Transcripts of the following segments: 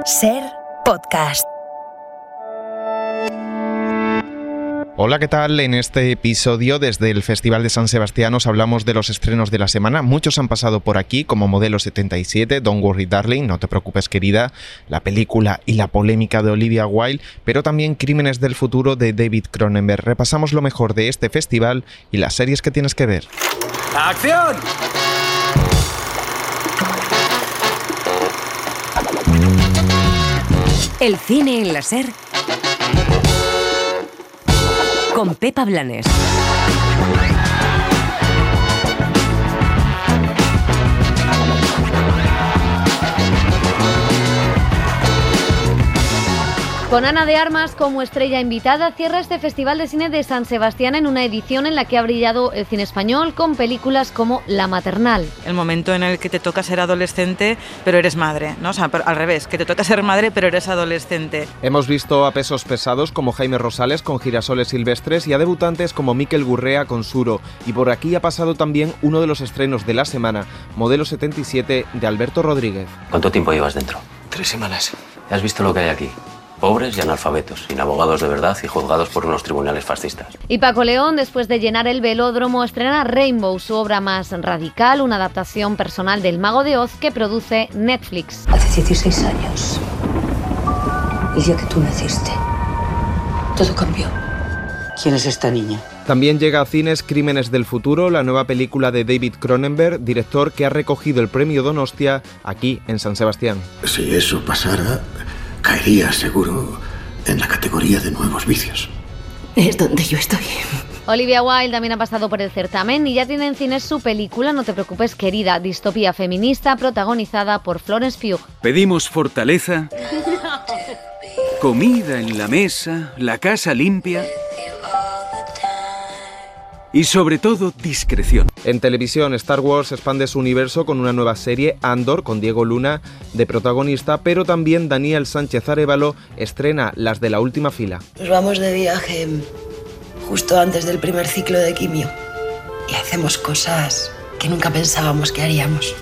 Ser Podcast. Hola, ¿qué tal? En este episodio desde el Festival de San Sebastián os hablamos de los estrenos de la semana. Muchos han pasado por aquí, como Modelo 77, Don't Worry Darling, No te preocupes querida, la película y la polémica de Olivia Wilde, pero también Crímenes del futuro de David Cronenberg. Repasamos lo mejor de este festival y las series que tienes que ver. ¡Acción! El cine en la Ser con Pepa Blanes. Con Ana de Armas como estrella invitada, cierra este Festival de Cine de San Sebastián en una edición en la que ha brillado el cine español con películas como La maternal. El momento en el que te toca ser adolescente, pero eres madre, ¿no? O sea, al revés, que te toca ser madre, pero eres adolescente. Hemos visto a pesos pesados como Jaime Rosales con Girasoles silvestres y a debutantes como Mikel Gurrea con Suro. Y por aquí ha pasado también uno de los estrenos de la semana, Modelo 77 de Alberto Rodríguez. ¿Cuánto tiempo llevas dentro? 3 semanas. ¿Has visto lo que hay aquí? Pobres y analfabetos, sin abogados de verdad y juzgados por unos tribunales fascistas. Y Paco León, después de llenar el Velódromo, estrena Rainbow, su obra más radical, una adaptación personal del Mago de Oz que produce Netflix. Hace 16 años, el día que tú naciste, todo cambió. ¿Quién es esta niña? También llega a cines Crímenes del futuro, la nueva película de David Cronenberg, director que ha recogido el premio Donostia aquí en San Sebastián. Si eso pasara, caería seguro en la categoría de nuevos vicios. Es donde yo estoy. Olivia Wilde también ha pasado por el certamen y ya tiene en cines su película No te preocupes querida, distopía feminista protagonizada por Florence Pugh. Pedimos fortaleza, comida en la mesa, la casa limpia y sobre todo discreción. En televisión, Star Wars expande su universo con una nueva serie, Andor, con Diego Luna de protagonista, pero también Daniel Sánchez Arévalo estrena Las de la última fila. Nos vamos de viaje justo antes del primer ciclo de quimio y hacemos cosas que nunca pensábamos que haríamos.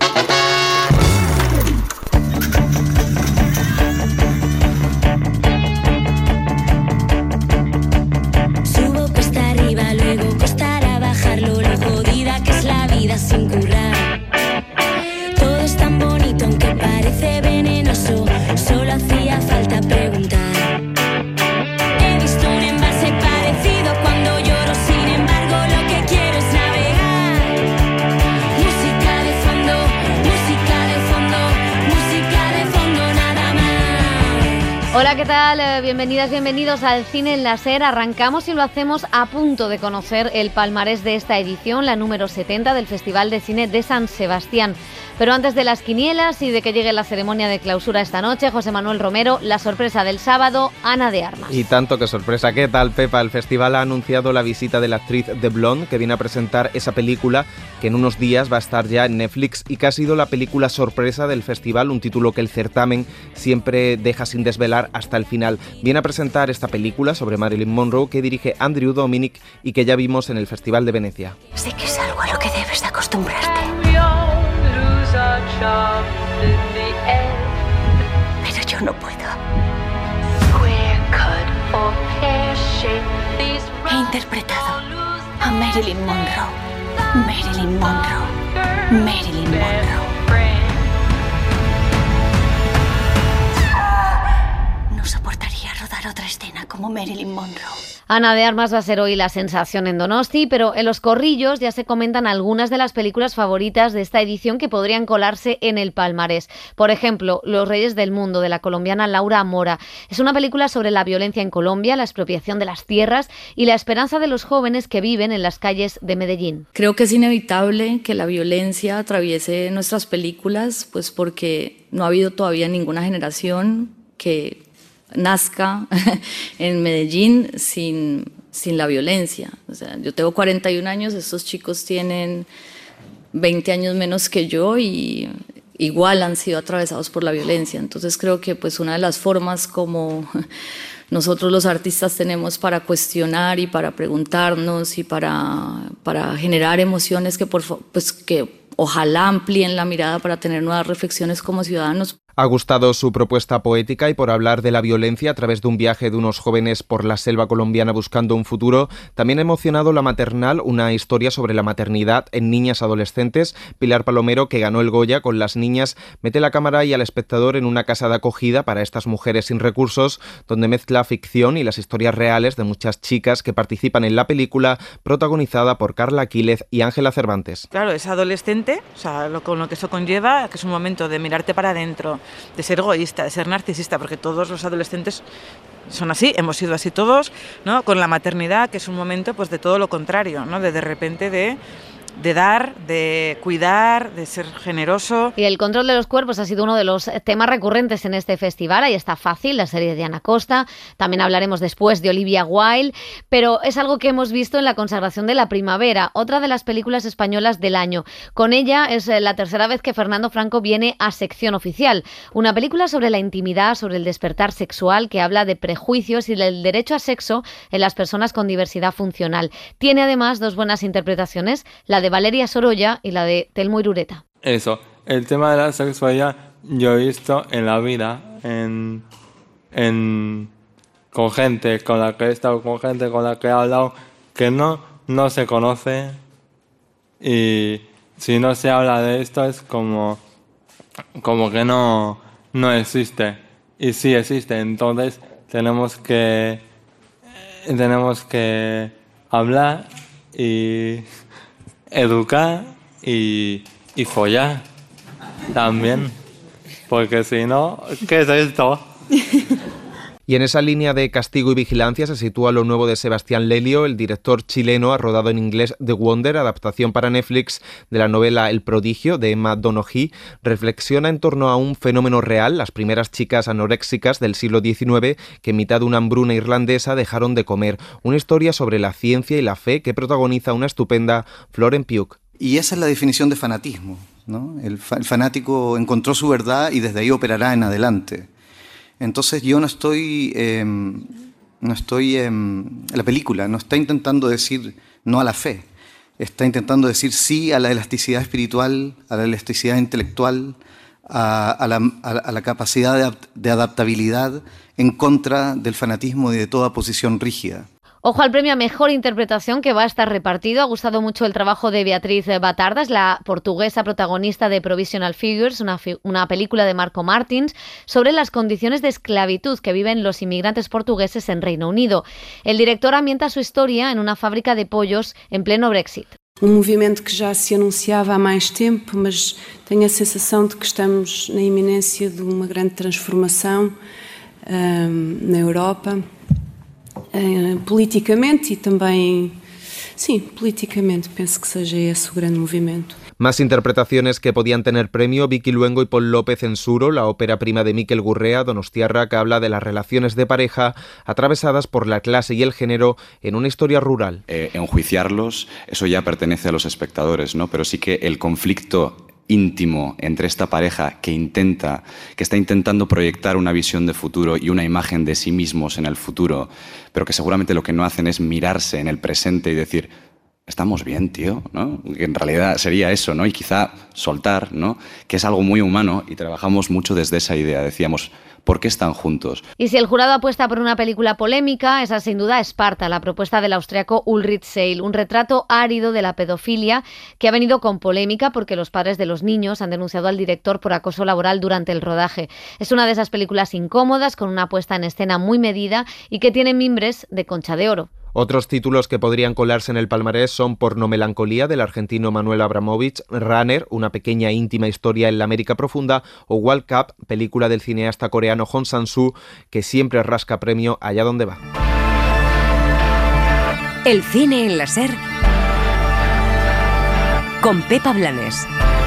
Sin currar. Todo es tan bonito aunque parece venenoso. Solo hacía falta preguntar. He visto un envase parecido cuando lloro. Sin embargo lo que quiero es navegar. Música de fondo, música de fondo, música de fondo, nada más. Hola, ¿qué tal? Bienvenidas, bienvenidos al Cine en la Ser. Arrancamos y lo hacemos a punto de conocer el palmarés de esta edición, la número 70 del Festival de Cine de San Sebastián. Pero antes de las quinielas y de que llegue la ceremonia de clausura esta noche, José Manuel Romero, la sorpresa del sábado, Ana de Armas. Y tanto que sorpresa. ¿Qué tal, Pepa? El festival ha anunciado la visita de la actriz The Blonde, que viene a presentar esa película que en unos días va a estar ya en Netflix y que ha sido la película sorpresa del festival, un título que el certamen siempre deja sin desvelar hasta el final. Viene a presentar esta película sobre Marilyn Monroe que dirige Andrew Dominik y que ya vimos en el Festival de Venecia. Sé que es algo a lo que debes de acostumbrarte. Pero yo no puedo. He interpretado a Marilyn Monroe. Marilyn Monroe. Marilyn Monroe. No soportaría rodar otra escena como Marilyn Monroe. Ana de Armas va a ser hoy la sensación en Donosti, pero en los corrillos ya se comentan algunas de las películas favoritas de esta edición que podrían colarse en el palmarés. Por ejemplo, Los Reyes del Mundo, de la colombiana Laura Mora. Es una película sobre la violencia en Colombia, la expropiación de las tierras y la esperanza de los jóvenes que viven en las calles de Medellín. Creo que es inevitable que la violencia atraviese nuestras películas, pues porque no ha habido todavía ninguna generación que nazca en Medellín sin la violencia. O sea, yo tengo 41 años, estos chicos tienen 20 años menos que yo y igual han sido atravesados por la violencia. Entonces creo que pues una de las formas como nosotros los artistas tenemos para cuestionar y para preguntarnos y para generar emociones que ojalá amplíen la mirada para tener nuevas reflexiones como ciudadanos. Ha gustado su propuesta poética y por hablar de la violencia a través de un viaje de unos jóvenes por la selva colombiana buscando un futuro, también ha emocionado La Maternal, una historia sobre la maternidad en niñas adolescentes. Pilar Palomero, que ganó el Goya con Las niñas, mete la cámara y al espectador en una casa de acogida para estas mujeres sin recursos, donde mezcla ficción y las historias reales de muchas chicas que participan en la película, protagonizada por Carla Quílez y Ángela Cervantes. Claro, es adolescente, o sea, con lo que eso conlleva, que es un momento de mirarte para adentro, de ser egoísta, de ser narcisista, porque todos los adolescentes son así, hemos sido así todos, ¿no? Con la maternidad, que es un momento pues de todo lo contrario, ¿no? De repente de dar, de cuidar, de ser generoso. Y el control de los cuerpos ha sido uno de los temas recurrentes en este festival. Ahí está Fácil, la serie de Ana Costa. También hablaremos después de Olivia Wilde, pero es algo que hemos visto en La consagración de la primavera, otra de las películas españolas del año. Con ella es la tercera vez que Fernando Franco viene a Sección Oficial, una película sobre la intimidad, sobre el despertar sexual, que habla de prejuicios y del derecho a sexo en las personas con diversidad funcional. Tiene además dos buenas interpretaciones, la de Valeria Sorolla y la de Telmo Irureta. Eso, el tema de la sexualidad yo he visto en la vida, con gente con la que he estado, con gente con la que he hablado, que no se conoce, y si no se habla de esto es como que no existe, y sí existe. Entonces tenemos que hablar y educar y follar también, porque si no, ¿qué es esto? Y en esa línea de castigo y vigilancia se sitúa lo nuevo de Sebastián Lelio. El director chileno ha rodado en inglés The Wonder, adaptación para Netflix de la novela El prodigio de Emma Donoghue. Reflexiona en torno a un fenómeno real, las primeras chicas anoréxicas del siglo XIX que en mitad de una hambruna irlandesa dejaron de comer. Una historia sobre la ciencia y la fe que protagoniza una estupenda Florence Pugh. Y esa es la definición de fanatismo, ¿no? El fanático encontró su verdad y desde ahí operará en adelante. Entonces yo la película no está intentando decir no a la fe, está intentando decir sí a la elasticidad espiritual, a la elasticidad intelectual, a la capacidad de adaptabilidad en contra del fanatismo y de toda posición rígida. Ojo al premio a Mejor Interpretación, que va a estar repartido. Ha gustado mucho el trabajo de Beatriz Batardas, la portuguesa protagonista de Provisional Figures, una película de Marco Martins sobre las condiciones de esclavitud que viven los inmigrantes portugueses en Reino Unido. El director ambienta su historia en una fábrica de pollos en pleno Brexit. Movimento que já se anunciava há mais tempo, mas tenho a sensação de que estamos na iminência de uma grande transformação na Europa. Politicamente e também, sim, politicamente penso que seja esse o grande movimento. Más interpretaciones que podían tener premio: Vicky Luengo y Paul López en Suro, la ópera prima de Mikel Gurrea, Donostiarra, que habla de las relaciones de pareja atravesadas por la clase y el género en una historia rural. Enjuiciarlos, eso ya pertenece a los espectadores, ¿no? Pero sí que el conflicto íntimo entre esta pareja que está intentando proyectar una visión de futuro y una imagen de sí mismos en el futuro, pero que seguramente lo que no hacen es mirarse en el presente y decir: estamos bien, tío, ¿no? Que en realidad sería eso, ¿no? Y quizá soltar, ¿no? Que es algo muy humano, y trabajamos mucho desde esa idea. Decíamos, ¿por qué están juntos? Y si el jurado apuesta por una película polémica, esa sin duda es Esparta, la propuesta del austriaco Ulrich Seil, un retrato árido de la pedofilia que ha venido con polémica porque los padres de los niños han denunciado al director por acoso laboral durante el rodaje. Es una de esas películas incómodas, con una puesta en escena muy medida y que tiene mimbres de Concha de Oro. Otros títulos que podrían colarse en el palmarés son Pornomelancolía, del argentino Manuel Abramovich, Runner, una pequeña e íntima historia en la América profunda, o World Cup, película del cineasta coreano Hong Sang-soo, que siempre rasca premio allá donde va. El cine en la SER con Pepa Blanes.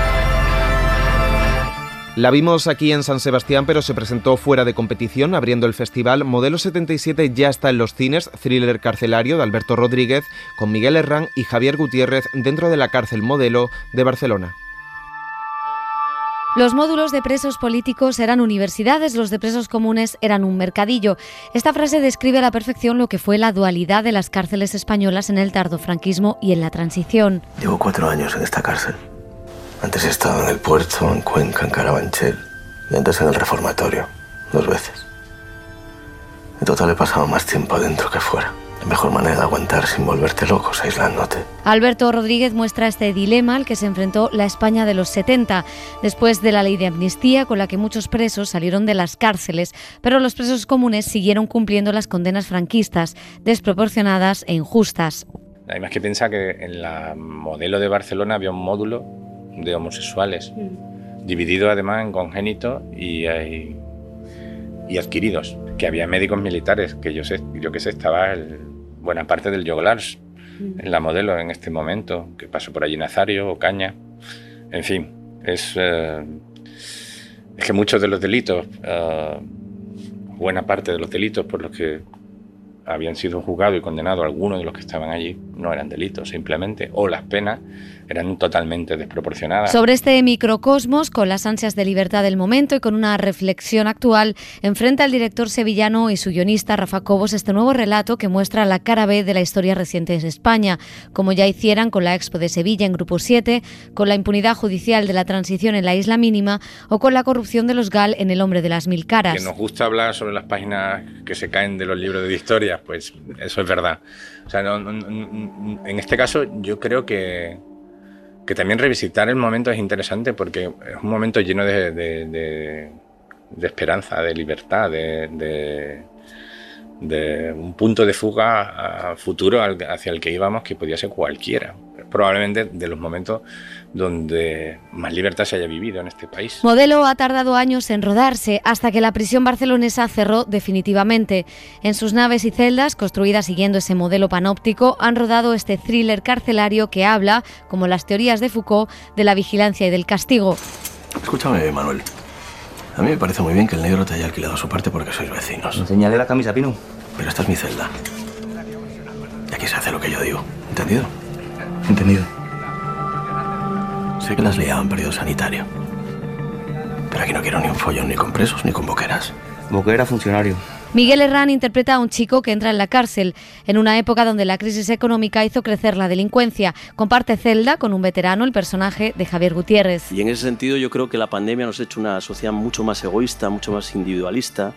La vimos aquí en San Sebastián, pero se presentó fuera de competición, abriendo el festival. Modelo 77 ya está en los cines, thriller carcelario de Alberto Rodríguez, con Miguel Herrán y Javier Gutiérrez dentro de la cárcel Modelo de Barcelona. Los módulos de presos políticos eran universidades, los de presos comunes eran un mercadillo. Esta frase describe a la perfección lo que fue la dualidad de las cárceles españolas en el tardofranquismo y en la transición. Llevo 4 años en esta cárcel. Antes he estado en el puerto, en Cuenca, en Carabanchel. Y antes en el reformatorio, 2 veces. En total he pasado más tiempo adentro que fuera. La mejor manera de aguantar sin volverte locos, aislándote. Alberto Rodríguez muestra este dilema al que se enfrentó la España de los 70, después de la ley de amnistía con la que muchos presos salieron de las cárceles, pero los presos comunes siguieron cumpliendo las condenas franquistas, desproporcionadas e injustas. Hay más que pensar que en la modelo de Barcelona había un módulo de homosexuales, dividido además en congénitos y adquiridos, que había médicos militares, que yo que sé, estaba buena parte del Joglars en la modelo en este momento, que pasó por allí Nazario o Caña. En fin, es que muchos de los delitos, buena parte de los delitos por los que habían sido juzgados y condenados algunos de los que estaban allí no eran delitos simplemente, o las penas eran totalmente desproporcionadas. Sobre este microcosmos, con las ansias de libertad del momento y con una reflexión actual, enfrenta el director sevillano y su guionista Rafa Cobos este nuevo relato que muestra la cara B de la historia reciente de España, como ya hicieran con la Expo de Sevilla en Grupo 7, con la impunidad judicial de la transición en la Isla Mínima o con la corrupción de los GAL en El hombre de las 1000 caras. Que nos gusta hablar sobre las páginas que se caen de los libros de historia, pues eso es verdad. O sea, en este caso yo creo que también revisitar el momento es interesante porque es un momento lleno de esperanza, de libertad, de un punto de fuga a futuro hacia el que íbamos que podía ser cualquiera. Probablemente de los momentos donde más libertad se haya vivido en este país. Modelo ha tardado años en rodarse hasta que la prisión barcelonesa cerró definitivamente. En sus naves y celdas, construidas siguiendo ese modelo panóptico, han rodado este thriller carcelario que habla, como las teorías de Foucault, de la vigilancia y del castigo. Escúchame, Manuel. A mí me parece muy bien que el negro te haya alquilado su parte porque sois vecinos. Enséñale la camisa, Pino. Pero esta es mi celda. Y aquí se hace lo que yo digo. ¿Entendido? Entendido. Sé que las liado en periodo sanitario. Pero aquí no quiero ni un follón ni con presos ni con boqueras. Boquera, funcionario. Miguel Herrán interpreta a un chico que entra en la cárcel en una época donde la crisis económica hizo crecer la delincuencia. Comparte celda con un veterano, el personaje de Javier Gutiérrez. Y en ese sentido yo creo que la pandemia nos ha hecho una sociedad mucho más egoísta, mucho más individualista,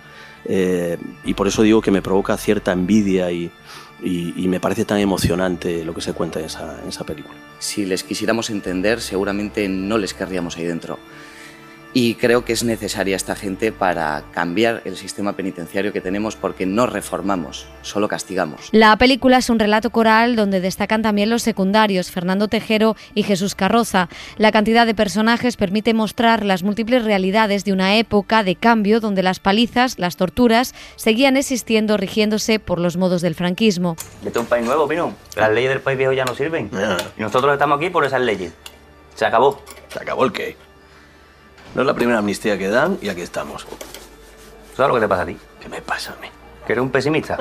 y por eso digo que me provoca cierta envidia y me parece tan emocionante lo que se cuenta en esa película. Si les quisiéramos entender, seguramente no les querríamos ahí dentro. Y creo que es necesaria esta gente para cambiar el sistema penitenciario que tenemos porque no reformamos, solo castigamos. La película es un relato coral donde destacan también los secundarios, Fernando Tejero y Jesús Carroza. La cantidad de personajes permite mostrar las múltiples realidades de una época de cambio donde las palizas, las torturas, seguían existiendo rigiéndose por los modos del franquismo. Vete a un país nuevo, Pino. Las leyes del país viejo ya no sirven. Y nosotros estamos aquí por esas leyes. Se acabó. ¿Se acabó el qué? No es la primera amnistía que dan y aquí estamos. ¿Sabes lo que te pasa a ti? ¿Qué me pasa a mí? ¿Que eres un pesimista?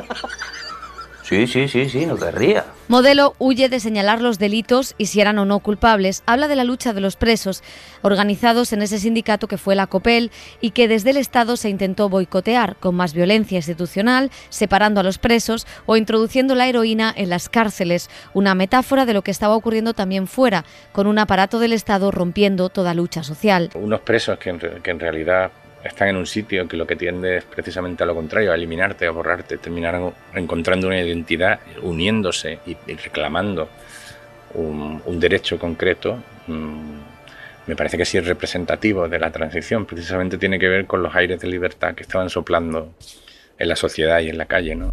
Sí, no te rías. Modelo huye de señalar los delitos y si eran o no culpables. Habla de la lucha de los presos, organizados en ese sindicato que fue la COPEL y que desde el Estado se intentó boicotear con más violencia institucional, separando a los presos o introduciendo la heroína en las cárceles. Una metáfora de lo que estaba ocurriendo también fuera, con un aparato del Estado rompiendo toda lucha social. Unos presos que en realidad están en un sitio que lo que tiende es precisamente a lo contrario, a eliminarte, a borrarte, terminarán encontrando una identidad, uniéndose y reclamando un derecho concreto. Me parece que sí es representativo de la transición, precisamente tiene que ver con los aires de libertad que estaban soplando en la sociedad y en la calle, ¿no?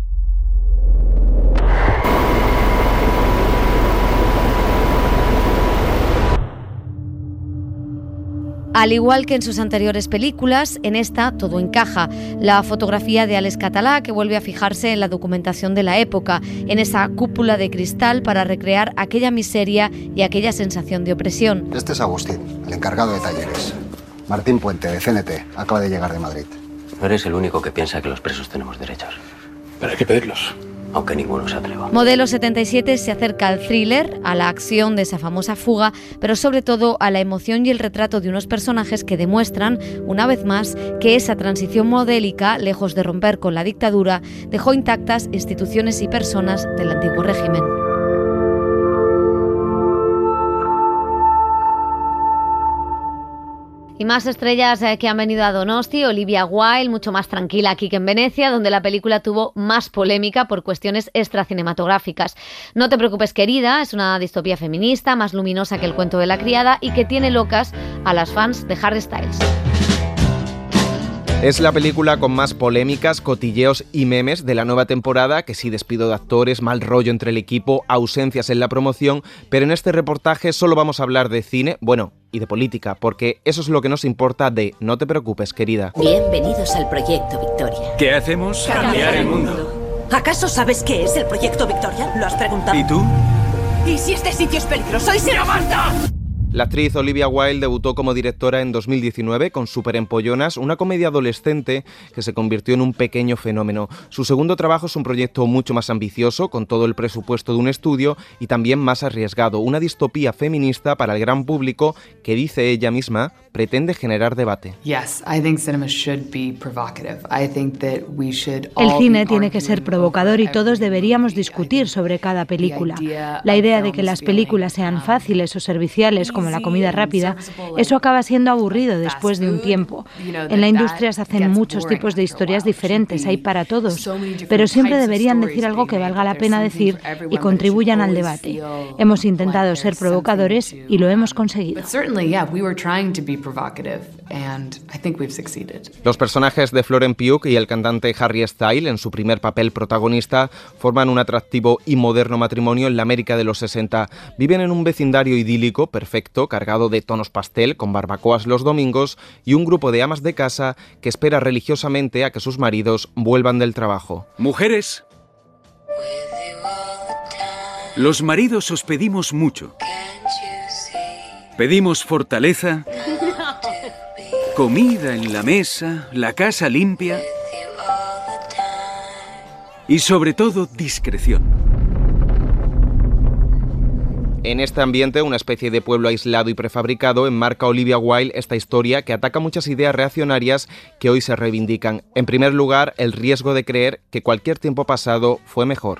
Al igual que en sus anteriores películas, en esta todo encaja. La fotografía de Alex Català, que vuelve a fijarse en la documentación de la época, en esa cúpula de cristal para recrear aquella miseria y aquella sensación de opresión. Este es Agustín, el encargado de talleres. Martín Puente, de CNT, acaba de llegar de Madrid. No eres el único que piensa que los presos tenemos derechos. Pero hay que pedirlos. Aunque ninguno se atreva. Modelo 77 se acerca al thriller, a la acción de esa famosa fuga, pero sobre todo a la emoción y el retrato de unos personajes que demuestran, una vez más, que esa transición modélica, lejos de romper con la dictadura, dejó intactas instituciones y personas del antiguo régimen. Y más estrellas que han venido a Donosti. Olivia Wilde, mucho más tranquila aquí que en Venecia, donde la película tuvo más polémica por cuestiones extracinematográficas. No te preocupes, querida, es una distopía feminista, más luminosa que El cuento de la criada y que tiene locas a las fans de Harry Styles. Es la película con más polémicas, cotilleos y memes de la nueva temporada, que sí, despido de actores, mal rollo entre el equipo, ausencias en la promoción, pero en este reportaje solo vamos a hablar de cine, bueno, y de política, porque eso es lo que nos importa de No te preocupes, querida. Bienvenidos al Proyecto Victoria. ¿Qué hacemos? Cambiar el mundo. ¿Acaso sabes qué es el Proyecto Victoria? ¿Lo has preguntado? ¿Y tú? ¿Y si este sitio es peligroso y se aguanta? La actriz Olivia Wilde debutó como directora en 2019 con Superempollonas, una comedia adolescente que se convirtió en un pequeño fenómeno. Su segundo trabajo es un proyecto mucho más ambicioso, con todo el presupuesto de un estudio y también más arriesgado, una distopía feminista para el gran público que, dice ella misma, pretende generar debate. El cine tiene que ser provocador y todos deberíamos discutir sobre cada película. La idea de que las películas sean fáciles o serviciales como la comida rápida, eso acaba siendo aburrido después de un tiempo. En la industria se hacen muchos tipos de historias diferentes, hay para todos, pero siempre deberían decir algo que valga la pena decir y contribuyan al debate. Hemos intentado ser provocadores y lo hemos conseguido. Los personajes de Florence Pugh y el cantante Harry Styles, en su primer papel protagonista, forman un atractivo y moderno matrimonio en la América de los 60. Viven en un vecindario idílico, perfecto, cargado de tonos pastel, con barbacoas los domingos y un grupo de amas de casa que espera religiosamente a que sus maridos vuelvan del trabajo. Mujeres, los maridos os pedimos mucho. Pedimos fortaleza, comida en la mesa, la casa limpia y sobre todo discreción. En este ambiente, una especie de pueblo aislado y prefabricado, enmarca Olivia Wilde esta historia que ataca muchas ideas reaccionarias que hoy se reivindican. En primer lugar, el riesgo de creer que cualquier tiempo pasado fue mejor.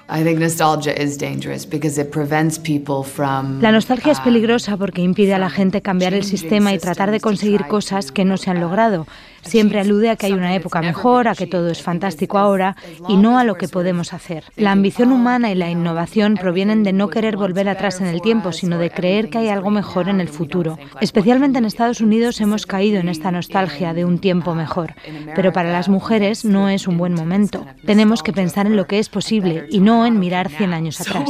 La nostalgia es peligrosa porque impide a la gente cambiar el sistema y tratar de conseguir cosas que no se han logrado. Siempre alude a que hay una época mejor, a que todo es fantástico ahora y no a lo que podemos hacer. La ambición humana y la innovación provienen de no querer volver atrás en el tiempo, sino de creer que hay algo mejor en el futuro. Especialmente en Estados Unidos hemos caído en esta nostalgia de un tiempo mejor, pero para las mujeres no es un buen momento. Tenemos que pensar en lo que es posible y no en mirar 100 años atrás.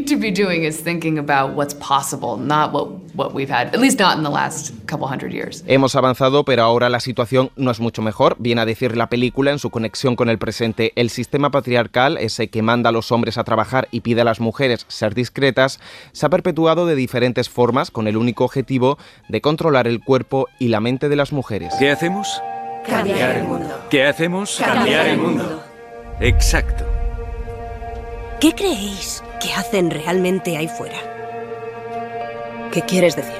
Hemos avanzado, pero ahora la situación no es mucho mejor. Viene a decir la película en su conexión con el presente. El sistema patriarcal, ese que manda a los hombres a trabajar y pide a las mujeres ser discretas, se ha perpetuado de diferentes formas con el único objetivo de controlar el cuerpo y la mente de las mujeres. ¿Qué hacemos? Cambiar el mundo. ¿Qué hacemos? Cambiar el mundo. Exacto. ¿Qué creéis que hacen realmente ahí fuera? ¿Qué quieres decir?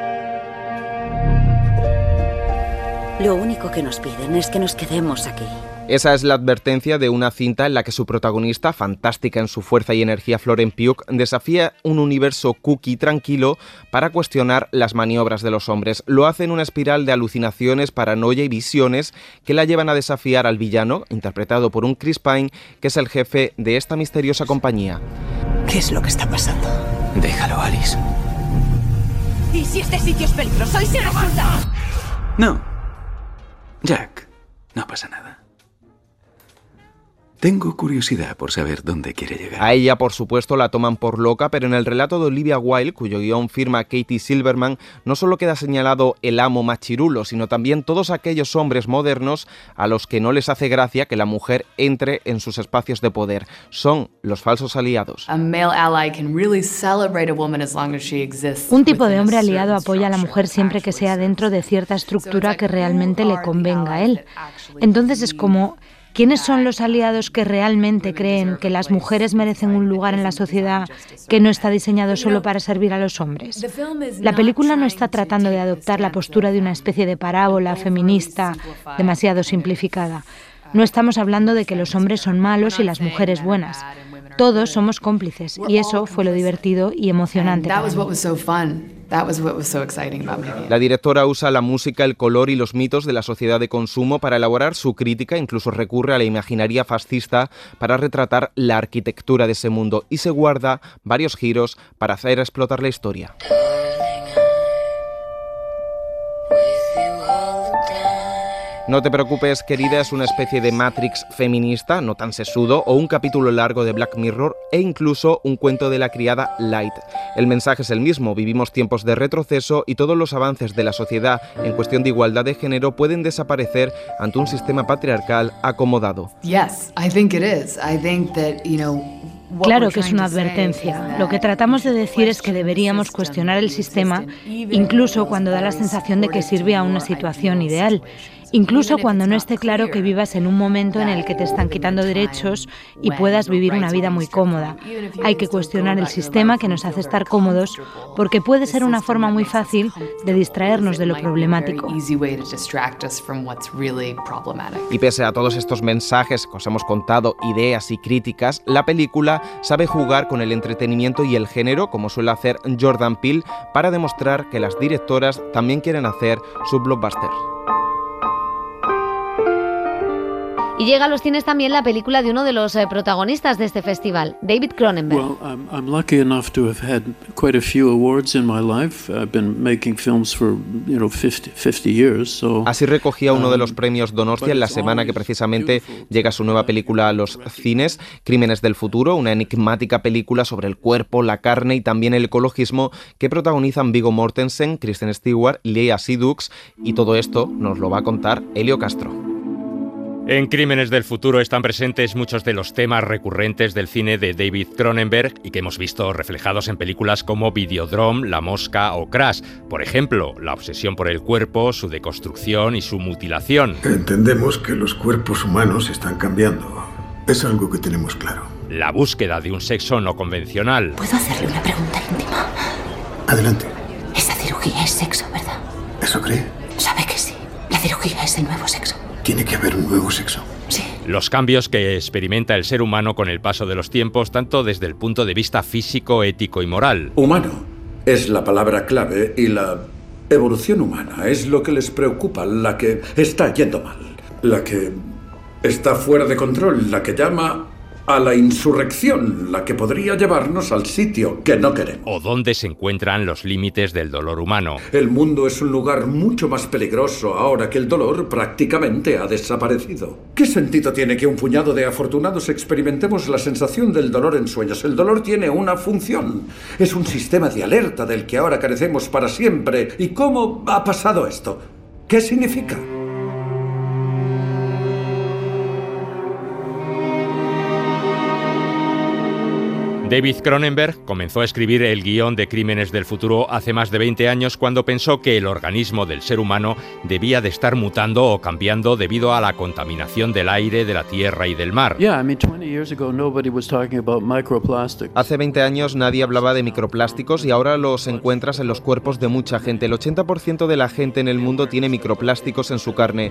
Lo único que nos piden es que nos quedemos aquí. Esa es la advertencia de una cinta en la que su protagonista, fantástica en su fuerza y energía, Florence Pugh, desafía un universo cookie tranquilo para cuestionar las maniobras de los hombres. Lo hace en una espiral de alucinaciones, paranoia y visiones que la llevan a desafiar al villano, interpretado por un Chris Pine, que es el jefe de esta misteriosa compañía. ¿Qué es lo que está pasando? Déjalo, Alice. ¿Y si este sitio es peligroso y se aguanta? No. Jack, no pasa nada. Tengo curiosidad por saber dónde quiere llegar. A ella, por supuesto, la toman por loca, pero en el relato de Olivia Wilde, cuyo guión firma Katie Silverman, no solo queda señalado el amo machirulo, sino también todos aquellos hombres modernos a los que no les hace gracia que la mujer entre en sus espacios de poder. Son los falsos aliados. Un tipo de hombre aliado apoya a la mujer siempre que sea dentro de cierta estructura que realmente le convenga a él. Entonces es como... ¿Quiénes son los aliados que realmente creen que las mujeres merecen un lugar en la sociedad que no está diseñado solo para servir a los hombres? La película no está tratando de adoptar la postura de una especie de parábola feminista demasiado simplificada. No estamos hablando de que los hombres son malos y las mujeres buenas. Todos somos cómplices y eso fue lo divertido y emocionante. La directora usa la música, el color y los mitos de la sociedad de consumo para elaborar su crítica, incluso recurre a la imaginería fascista para retratar la arquitectura de ese mundo y se guarda varios giros para hacer explotar la historia. No te preocupes, querida, es una especie de Matrix feminista, no tan sesudo, o un capítulo largo de Black Mirror e incluso un cuento de la criada Light. El mensaje es el mismo, vivimos tiempos de retroceso y todos los avances de la sociedad en cuestión de igualdad de género pueden desaparecer ante un sistema patriarcal acomodado. Claro que es una advertencia. Lo que tratamos de decir es que deberíamos cuestionar el sistema, incluso cuando da la sensación de que sirve a una situación ideal. Incluso cuando no esté claro que vivas en un momento en el que te están quitando derechos y puedas vivir una vida muy cómoda. Hay que cuestionar el sistema que nos hace estar cómodos porque puede ser una forma muy fácil de distraernos de lo problemático. Y pese a todos estos mensajes que os hemos contado, ideas y críticas, la película sabe jugar con el entretenimiento y el género, como suele hacer Jordan Peele, para demostrar que las directoras también quieren hacer su blockbuster. Y llega a los cines también la película de uno de los protagonistas de este festival, David Cronenberg. Well, I'm lucky enough to have had quite a few awards in my life. I've been making films for, 50 years. So, así recogía uno de los premios Donostia en la semana que precisamente llega su nueva película a los cines, Crímenes del futuro, una enigmática película sobre el cuerpo, la carne y también el ecologismo que protagonizan Viggo Mortensen, Kristen Stewart, Léa Seydoux, y todo esto nos lo va a contar Helio Castro. En Crímenes del futuro están presentes muchos de los temas recurrentes del cine de David Cronenberg y que hemos visto reflejados en películas como Videodrome, La Mosca o Crash. Por ejemplo, la obsesión por el cuerpo, su deconstrucción y su mutilación. Entendemos que los cuerpos humanos están cambiando. Es algo que tenemos claro. La búsqueda de un sexo no convencional. ¿Puedo hacerle una pregunta íntima? Adelante. Esa cirugía es sexo, ¿verdad? ¿Eso cree? Sabe que sí. La cirugía es el nuevo sexo. Tiene que haber un nuevo sexo. Sí. Los cambios que experimenta el ser humano con el paso de los tiempos, tanto desde el punto de vista físico, ético y moral. Humano es la palabra clave y la evolución humana es lo que les preocupa, la que está yendo mal, la que está fuera de control, la que llama a la insurrección, la que podría llevarnos al sitio que no queremos. O dónde se encuentran los límites del dolor humano. El mundo es un lugar mucho más peligroso ahora que el dolor prácticamente ha desaparecido. ¿Qué sentido tiene que un puñado de afortunados experimentemos la sensación del dolor en sueños? El dolor tiene una función. Es un sistema de alerta del que ahora carecemos para siempre. ¿Y cómo ha pasado esto? ¿Qué significa? David Cronenberg comenzó a escribir el guión de Crímenes del futuro hace más de 20 años cuando pensó que el organismo del ser humano debía de estar mutando o cambiando debido a la contaminación del aire, de la tierra y del mar. Hace 20 años nadie hablaba de microplásticos y ahora los encuentras en los cuerpos de mucha gente. El 80% de la gente en el mundo tiene microplásticos en su carne.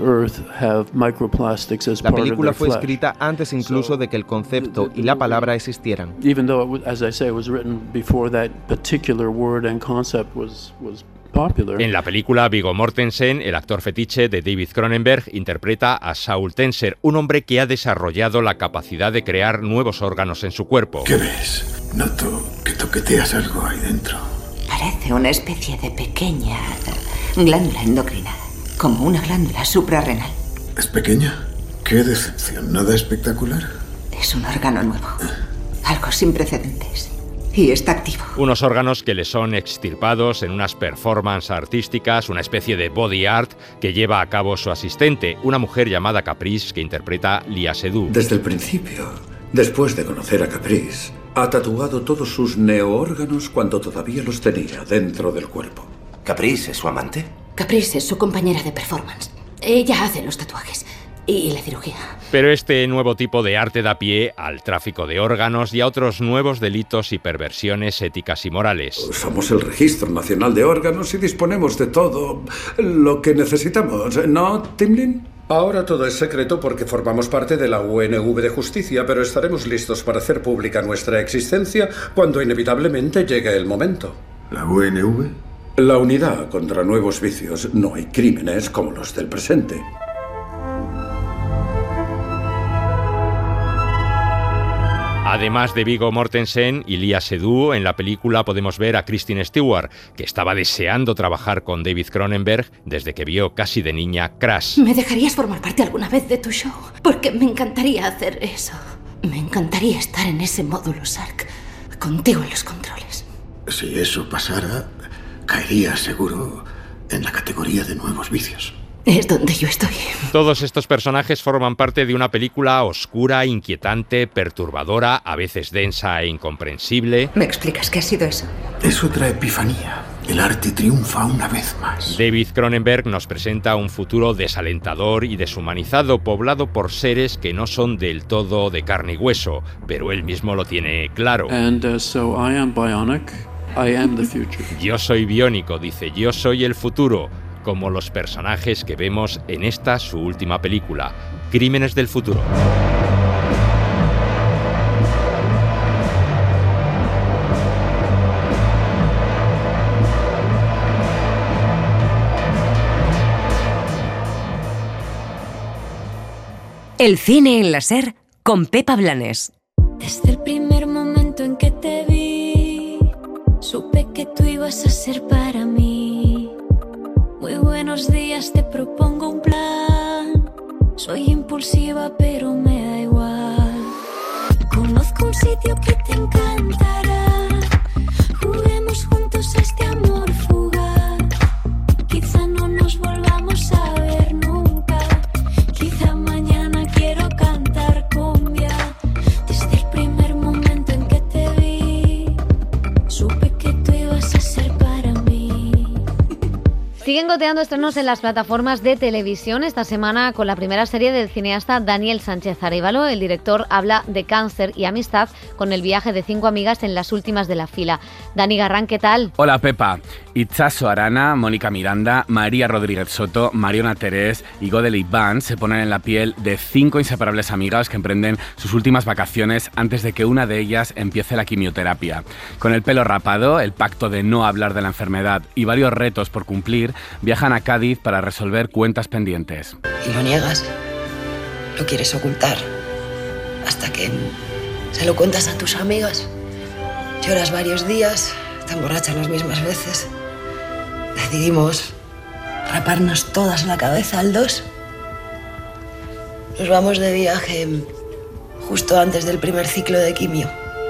La película fue escrita antes incluso de que el concepto y la palabra existieran. Even though, as I say, it was written before that particular word and concept was popular. En la película, Viggo Mortensen, el actor fetiche de David Cronenberg, interpreta a Saul Tenser, un hombre que ha desarrollado la capacidad de crear nuevos órganos en su cuerpo. ¿Qué ves? Noto que toqueteas algo ahí dentro. Parece una especie de pequeña glándula endocrina, como una glándula suprarrenal. ¿Es pequeña? ¡Qué decepción! ¿Nada espectacular? Es un órgano nuevo. Algo sin precedentes. Y está activo. Unos órganos que le son extirpados en unas performances artísticas, una especie de body art que lleva a cabo su asistente, una mujer llamada Caprice que interpreta Léa Seydoux. Desde el principio, después de conocer a Caprice, ha tatuado todos sus neoórganos cuando todavía los tenía dentro del cuerpo. ¿Caprice es su amante? Caprice es su compañera de performance. Ella hace los tatuajes y la cirugía. Pero este nuevo tipo de arte da pie al tráfico de órganos y a otros nuevos delitos y perversiones éticas y morales. Somos el Registro Nacional de Órganos y disponemos de todo lo que necesitamos, ¿no, Timlin? Ahora todo es secreto porque formamos parte de la UNV de Justicia, pero estaremos listos para hacer pública nuestra existencia cuando inevitablemente llegue el momento. ¿La UNV? La Unidad contra Nuevos Vicios. No hay crímenes como los del presente. Además de Viggo Mortensen y Léa Seydoux, en la película podemos ver a Kristen Stewart, que estaba deseando trabajar con David Cronenberg desde que vio casi de niña Crash. ¿Me dejarías formar parte alguna vez de tu show? Porque me encantaría hacer eso. Me encantaría estar en ese módulo Sark, contigo en los controles. Si eso pasara, caería seguro en la categoría de nuevos vicios. Es donde yo estoy. Todos estos personajes forman parte de una película oscura, inquietante, perturbadora, a veces densa e incomprensible. ¿Me explicas qué ha sido eso? Es otra epifanía. El arte triunfa una vez más. David Cronenberg nos presenta un futuro desalentador y deshumanizado, poblado por seres que no son del todo de carne y hueso, pero él mismo lo tiene claro. So I am bionic. I am the future. Yo soy biónico, dice, yo soy el futuro. Como los personajes que vemos en esta su última película, Crímenes del Futuro. El cine en la SER con Pepa Blanes. Desde el primer momento en que te vi, supe que tú ibas a ser para mí. Muy buenos días, te propongo un plan. Soy impulsiva, pero me da igual. Conozco un sitio que te encantará. Juguemos juntos a este amor fugaz. Quizá no nos volvamos a ver nunca. Quizá mañana quiero cantar cumbia. Desde el primer momento en que te vi, supe que tú ibas a ser para mí. Siguen goteando estrenos en las plataformas de televisión esta semana con la primera serie del cineasta Daniel Sánchez Arévalo. El director habla de cáncer y amistad con el viaje de 5 amigas en las últimas de la fila. Dani Garrán, ¿qué tal? Hola Pepa. Itzazo Arana, Mónica Miranda, María Rodríguez Soto, Mariona Terés y Godel Van se ponen en la piel de 5 inseparables amigas que emprenden sus últimas vacaciones antes de que una de ellas empiece la quimioterapia. Con el pelo rapado, el pacto de no hablar de la enfermedad y varios retos por cumplir, viajan a Cádiz para resolver cuentas pendientes. Y lo niegas, lo quieres ocultar, hasta que se lo cuentas a tus amigas. Lloras varios días, te emborrachas las mismas veces. Decidimos raparnos todas la cabeza al 2. Nos vamos de viaje justo antes del primer ciclo de quimio.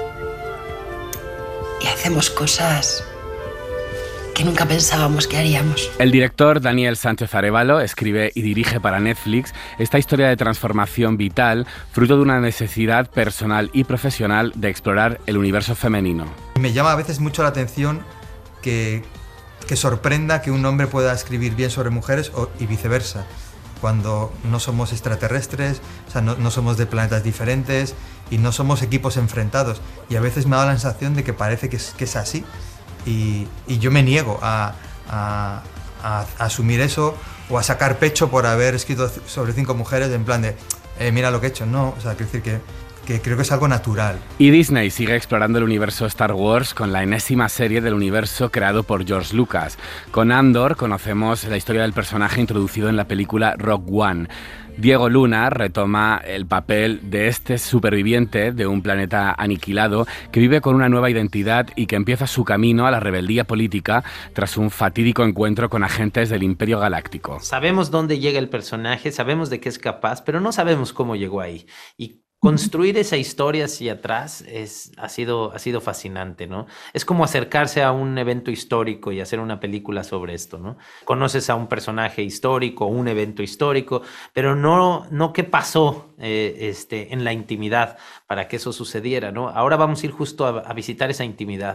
Y hacemos cosas que nunca pensábamos que haríamos. El director Daniel Sánchez Arévalo escribe y dirige para Netflix esta historia de transformación vital, fruto de una necesidad personal y profesional de explorar el universo femenino. Me llama a veces mucho la atención que sorprenda que un hombre pueda escribir bien sobre mujeres y viceversa, cuando no somos extraterrestres, o sea, no somos de planetas diferentes y no somos equipos enfrentados. Y a veces me da la sensación de que parece que es así. Y yo me niego a asumir eso o a sacar pecho por haber escrito sobre 5 mujeres en plan de mira lo que he hecho. No, o sea, quiero decir que creo que es algo natural. Y Disney sigue explorando el universo Star Wars con la enésima serie del universo creado por George Lucas. Con Andor conocemos la historia del personaje introducido en la película Rogue One. Diego Luna retoma el papel de este superviviente de un planeta aniquilado que vive con una nueva identidad y que empieza su camino a la rebeldía política tras un fatídico encuentro con agentes del Imperio Galáctico. Sabemos dónde llega el personaje, sabemos de qué es capaz, pero no sabemos cómo llegó ahí. Y construir esa historia hacia atrás ha sido fascinante, ¿no? Es como acercarse a un evento histórico y hacer una película sobre esto, ¿no? Conoces a un personaje histórico, un evento histórico, pero no qué pasó en la intimidad para que eso sucediera, ¿no? Ahora vamos a ir justo a visitar esa intimidad.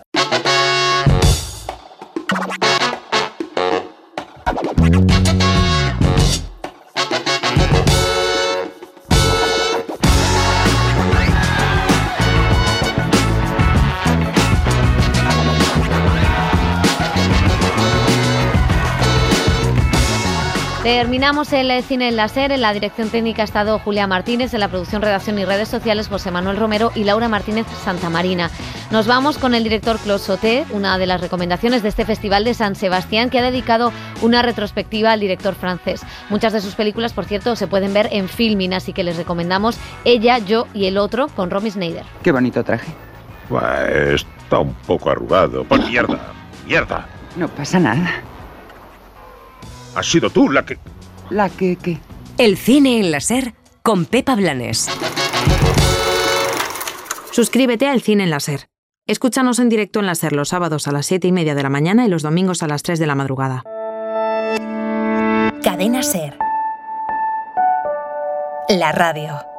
Terminamos el cine en la SER. En la dirección técnica ha estado Julia Martínez, en la producción, redacción y redes sociales José Manuel Romero y Laura Martínez Santamarina. Nos vamos con el director Claude Sauté, una de las recomendaciones de este Festival de San Sebastián, que ha dedicado una retrospectiva al director francés. Muchas de sus películas, por cierto, se pueden ver en Filmin, así que les recomendamos Ella, Yo y el Otro con Romy Schneider. Qué bonito traje. Está un poco arrugado. ¡Por mierda! ¡Mierda! No pasa nada. Has sido tú la que... ¿La que qué? El cine en la SER con Pepa Blanes. Suscríbete al Cine en la SER. Escúchanos en directo en la SER los sábados a las 7:30 de la mañana y los domingos a las 3 de la madrugada. Cadena SER. La radio.